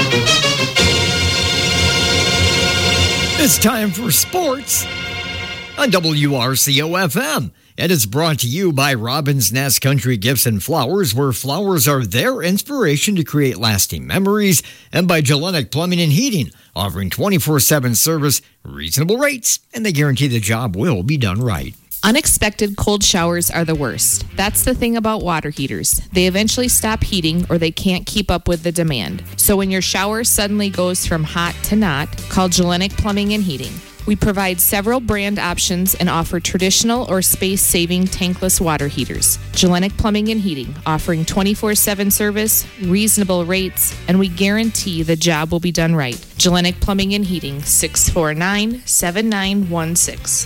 It's time for sports on WRCO-FM. It is brought to you by Robin's Nest Country Gifts and Flowers, where flowers are their inspiration to create lasting memories, and by Gellenic Plumbing and Heating, offering 24/7 service, reasonable rates, and they guarantee the job will be done right. Unexpected cold showers are the worst. That's the thing about water heaters. They eventually stop heating or they can't keep up with the demand. So when your shower suddenly goes from hot to not, call Gellenic Plumbing and Heating. We provide several brand options and offer traditional or space-saving tankless water heaters. Gellenic Plumbing and Heating, offering 24/7 service, reasonable rates, and we guarantee the job will be done right. Gellenic Plumbing and Heating, 649-7916.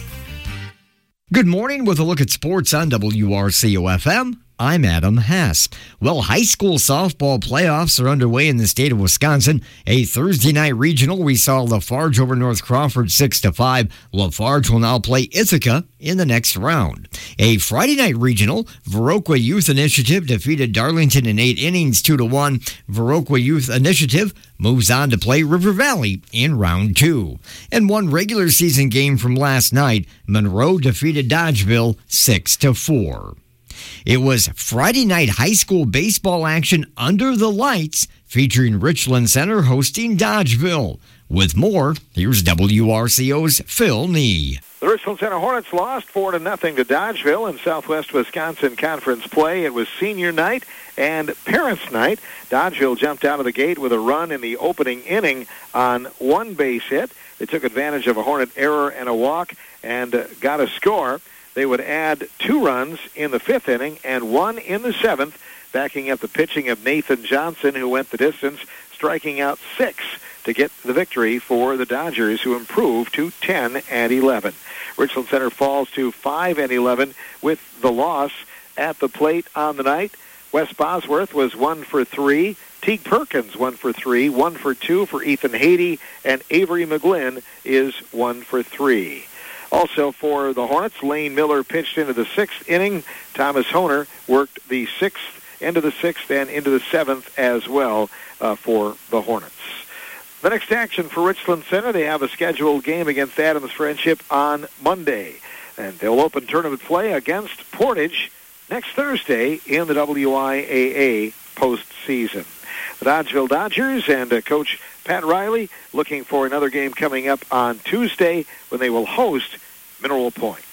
Good morning with a look at sports on WRCO-FM. I'm Adam Hess. Well, high school softball playoffs are underway in the state of Wisconsin. A Thursday night regional, we saw Lafarge over North Crawford 6-5. Lafarge will now play Ithaca in the next round. A Friday night regional, Viroqua Youth Initiative defeated Darlington in 8 innings 2-1. Viroqua Youth Initiative moves on to play River Valley in round 2. And one regular season game from last night, Monroe defeated Dodgeville 6-4. It was Friday night high school baseball action under the lights, featuring Richland Center hosting Dodgeville. With more, here's WRCO's Phil Nee. The Richland Center Hornets lost 4-0 to Dodgeville in Southwest Wisconsin Conference play. It was senior night and parents' night. Dodgeville jumped out of the gate with a run in the opening inning on one base hit. They took advantage of a Hornet error and a walk and got a score. They would add 2 runs in the 5th inning and 1 in the 7th, backing up the pitching of Nathan Johnson, who went the distance, striking out 6 to get the victory for the Dodgers, who improved to 10-11. Richland Center falls to 5-11 with the loss at the plate on the night. Wes Bosworth was 1 for 3. Teague Perkins 1 for 3, 1 for 2 for Ethan Haiti, and Avery McGlynn is 1 for 3. Also for the Hornets, Lane Miller pitched into the 6th inning. Thomas Honer worked the 6th, end of the 6th, and into the 7th as well for the Hornets. The next action for Richland Center, they have a scheduled game against Adams Friendship on Monday. And they'll open tournament play against Portage next Thursday in the WIAA postseason. The Dodgeville Dodgers and Coach Pat Riley looking for another game coming up on Tuesday when they will host Mineral Point.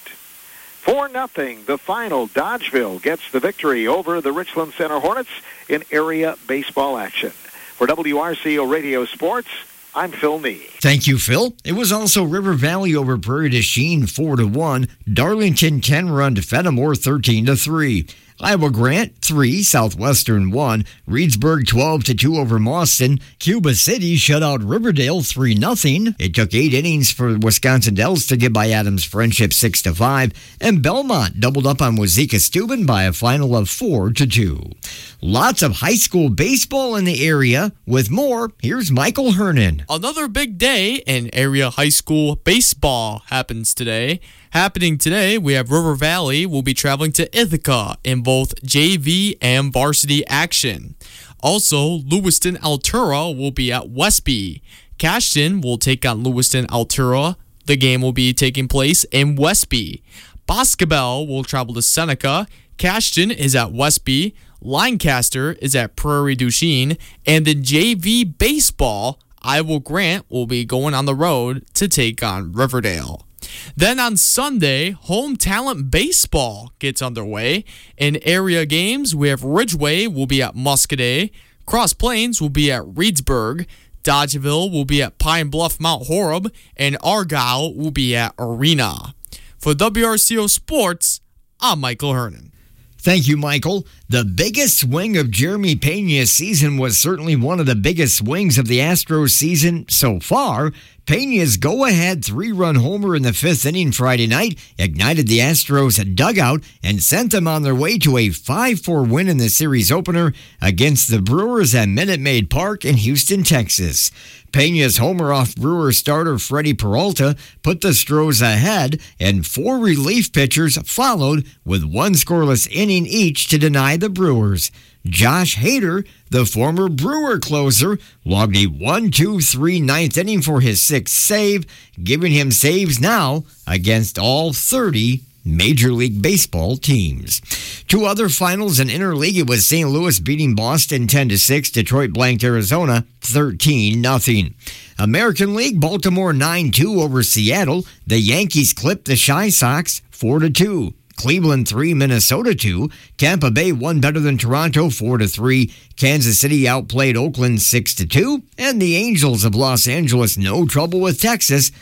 4-0, the final. Dodgeville gets the victory over the Richland Center Hornets in area baseball action. For WRCO Radio Sports, I'm Phil Nee. Thank you, Phil. It was also River Valley over Prairie du Chien 4-1. Darlington 10 run to Fenimore 13-3. Iowa Grant 3, Southwestern 1. Reedsburg 12-2 over Mauston. Cuba City shut out Riverdale 3-0. It took 8 innings for Wisconsin Dells to get by Adams Friendship 6-5. And Belmont doubled up on Wazeeka Steuben by a final of 4-2. Lots of high school baseball in the area. With more, here's Michael Hernan. Another big day in area high school baseball happens today. Happening today, we have River Valley will be traveling to Ithaca in both JV and varsity action. Also, Lewiston Altura will be at Westby. Cashton will take on Lewiston Altura. The game will be taking place in Westby. Boscobel will travel to Seneca. Cashton is at Westby. Lancaster is at Prairie du Chien. And in JV baseball, Iowa Grant will be going on the road to take on Riverdale. Then on Sunday, home talent baseball gets underway. In area games, we have Ridgeway will be at Muscadet, Cross Plains will be at Reedsburg, Dodgeville will be at Pine Bluff Mount Horeb, and Argyle will be at Arena. For WRCO Sports, I'm Michael Hernan. Thank you, Michael. The biggest swing of Jeremy Pena's season was certainly one of the biggest swings of the Astros season so far. Pena's go-ahead 3-run homer in the 5th inning Friday night ignited the Astros' dugout and sent them on their way to a 5-4 win in the series opener against the Brewers at Minute Maid Park in Houston, Texas. Pena's homer off Brewer starter Freddie Peralta put the Stros ahead, and 4 relief pitchers followed with 1 scoreless inning each to deny the Brewers. Josh Hader, the former Brewer closer, logged a 1-2-3 ninth inning for his 6th save, giving him saves now against all 30 Major League Baseball teams. 2 other finals in interleague. It was St. Louis beating Boston 10-6. Detroit blanked Arizona 13-0. American League, Baltimore 9-2 over Seattle. The Yankees clipped the Chi Sox 4-2. Cleveland 3, Minnesota 2. Tampa Bay won better than Toronto 4-3. Kansas City outplayed Oakland 6-2. And the Angels of Los Angeles no trouble with Texas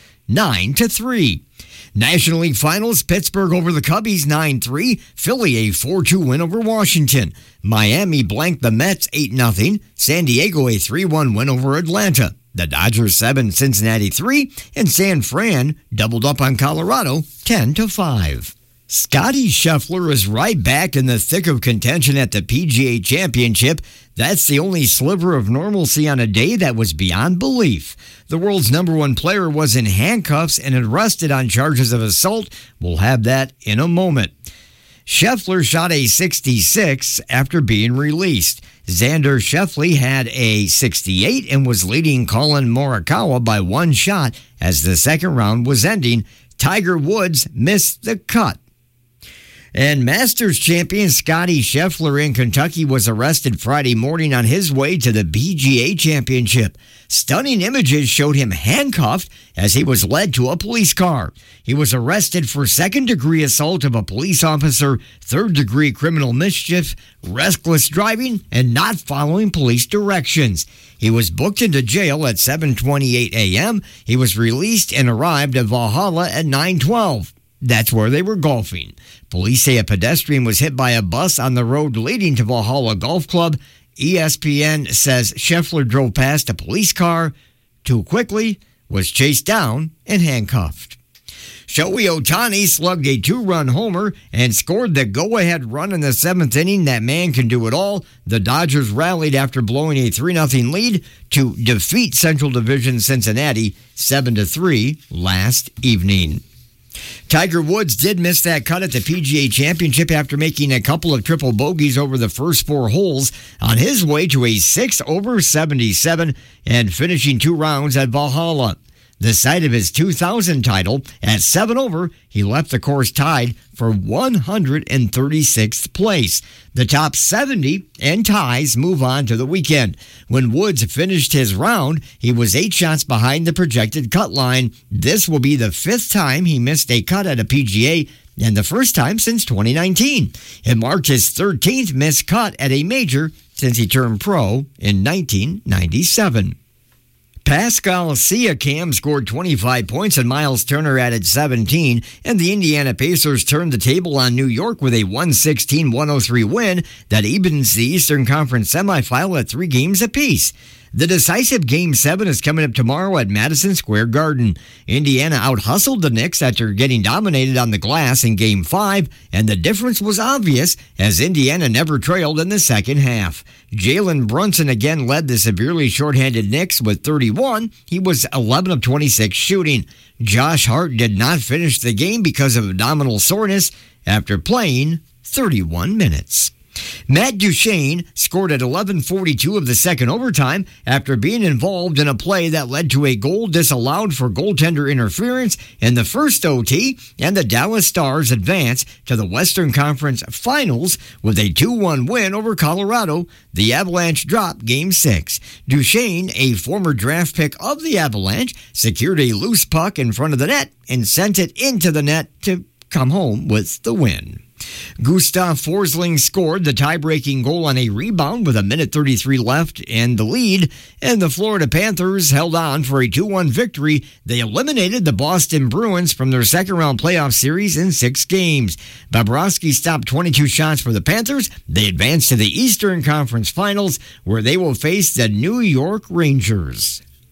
9-3. National League Finals, Pittsburgh over the Cubbies 9-3. Philly a 4-2 win over Washington. Miami blanked the Mets 8-0. San Diego a 3-1 win over Atlanta. The Dodgers 7, Cincinnati 3. And San Fran doubled up on Colorado 10-5. Scottie Scheffler is right back in the thick of contention at the PGA Championship. That's the only sliver of normalcy on a day that was beyond belief. The world's number 1 player was in handcuffs and arrested on charges of assault. We'll have that in a moment. Scheffler shot a 66 after being released. Xander Schauffele had a 68 and was leading Colin Morikawa by 1 shot as the second round was ending. Tiger Woods missed the cut. And Masters champion Scottie Scheffler in Kentucky was arrested Friday morning on his way to the PGA Championship. Stunning images showed him handcuffed as he was led to a police car. He was arrested for second-degree assault of a police officer, third-degree criminal mischief, reckless driving, and not following police directions. He was booked into jail at 7:28 a.m. He was released and arrived at Valhalla at 9:12. That's where they were golfing. Police say a pedestrian was hit by a bus on the road leading to Valhalla Golf Club. ESPN says Scheffler drove past a police car too quickly, was chased down, and handcuffed. Shohei Ohtani slugged a 2-run homer and scored the go-ahead run in the 7th inning. That man can do it all. The Dodgers rallied after blowing a 3-0 lead to defeat Central Division Cincinnati 7-3 last evening. Tiger Woods did miss that cut at the PGA Championship after making a couple of triple bogeys over the first 4 holes on his way to a 6 over 77 and finishing 2 rounds at Valhalla. The site of his 2000 title, at 7 over, he left the course tied for 136th place. The top 70 and ties move on to the weekend. When Woods finished his round, he was 8 shots behind the projected cut line. This will be the 5th time he missed a cut at a PGA and the first time since 2019. It marked his 13th missed cut at a major since he turned pro in 1997. Pascal Siakam scored 25 points and Miles Turner added 17, and the Indiana Pacers turned the table on New York with a 116-103 win that evens the Eastern Conference semifinal at 3 games apiece. The decisive Game 7 is coming up tomorrow at Madison Square Garden. Indiana out-hustled the Knicks after getting dominated on the glass in Game 5, and the difference was obvious as Indiana never trailed in the second half. Jalen Brunson again led the severely shorthanded Knicks with 31. He was 11 of 26 shooting. Josh Hart did not finish the game because of abdominal soreness after playing 31 minutes. Matt Duchene scored at 11:42 of the second overtime after being involved in a play that led to a goal disallowed for goaltender interference in the first OT, and the Dallas Stars advance to the Western Conference Finals with a 2-1 win over Colorado. The Avalanche dropped Game 6. Duchene, a former draft pick of the Avalanche, secured a loose puck in front of the net and sent it into the net to come home with the win. Gustav Forsling scored the tie-breaking goal on a rebound with 1:33 left in the lead, and the Florida Panthers held on for a 2-1 victory. They eliminated the Boston Bruins from their second-round playoff series in 6 games. Bobrovsky stopped 22 shots for the Panthers. They advanced to the Eastern Conference Finals, where they will face the New York Rangers.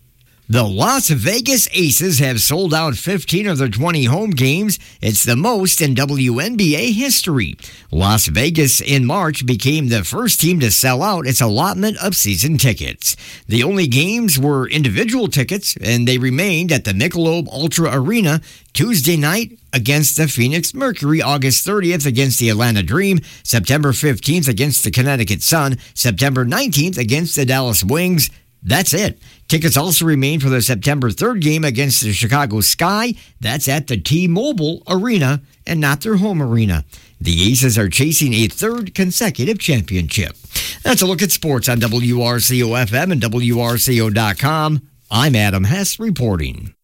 The Las Vegas Aces have sold out 15 of their 20 home games. It's the most in WNBA history. Las Vegas in March became the first team to sell out its allotment of season tickets. The only games were individual tickets, and they remained at the Michelob Ultra Arena Tuesday night against the Phoenix Mercury, August 30th against the Atlanta Dream, September 15th against the Connecticut Sun, September 19th against the Dallas Wings. That's it. Tickets also remain for the September 3rd game against the Chicago Sky. That's at the T-Mobile Arena and not their home arena. The Aces are chasing a third consecutive championship. That's a look at sports on WRCO-FM and WRCO.com. I'm Adam Hess reporting.